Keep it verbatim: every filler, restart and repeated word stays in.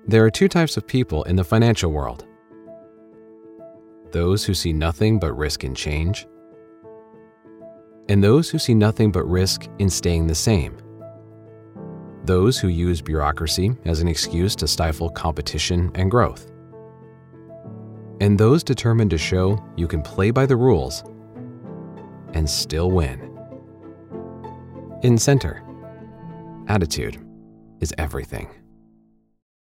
There are two types of people in the financial world: those who see nothing but risk in change, and those who see nothing but risk in staying the same. Those who use bureaucracy as an excuse to stifle competition and growth, and those determined to show you can play by the rules and still win. In Centre, attitude is everything.